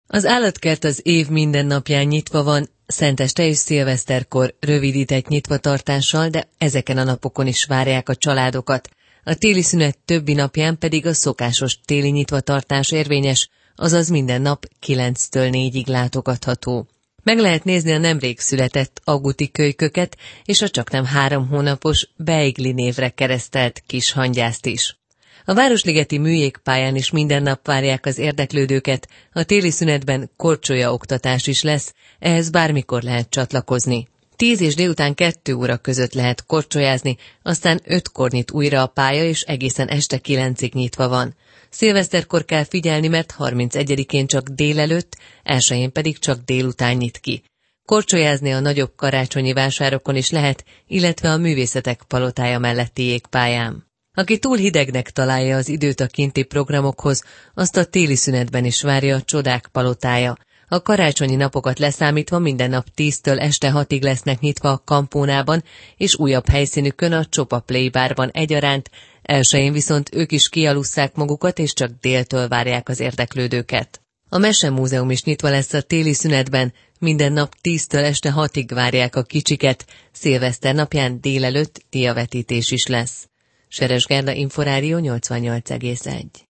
Az állatkert az év minden napján nyitva van, szenteste és szilveszterkor rövidített nyitvatartással, de ezeken a napokon is várják a családokat. A téli szünet többi napján pedig a szokásos téli nyitvatartás érvényes, azaz minden nap 9-től 4-ig látogatható. Meg lehet nézni a nemrég született aguti kölyköket és a csaknem 3 hónapos Beigli névre keresztelt kis hangyászt is. A Városligeti műjégpályán is minden nap várják az érdeklődőket, a téli szünetben korcsolya oktatás is lesz, ehhez bármikor lehet csatlakozni. 10 és délután 2 óra között lehet korcsolyázni, aztán 5-kor nyit újra a pálya, és egészen este 9-ig nyitva van. Szilveszterkor kell figyelni, mert 31-én csak délelőtt, 1-én pedig csak délután nyit ki. Korcsolyázni a nagyobb karácsonyi vásárokon is lehet, illetve a Művészetek Palotája melletti jégpályán. Aki túl hidegnek találja az időt a kinti programokhoz, azt a téli szünetben is várja a Csodák Palotája. A karácsonyi napokat leszámítva minden nap 10-től este 6-ig lesznek nyitva a Kampónában, és újabb helyszínükön a Csopa Playbárban egyaránt, 1-én viszont ők is kialusszák magukat, és csak déltől várják az érdeklődőket. A Mesemúzeum is nyitva lesz a téli szünetben, minden nap 10-től este 6-ig várják a kicsiket, szilveszter napján délelőtt diavetítés is lesz. Seres Gerda, Inforádió 88,1.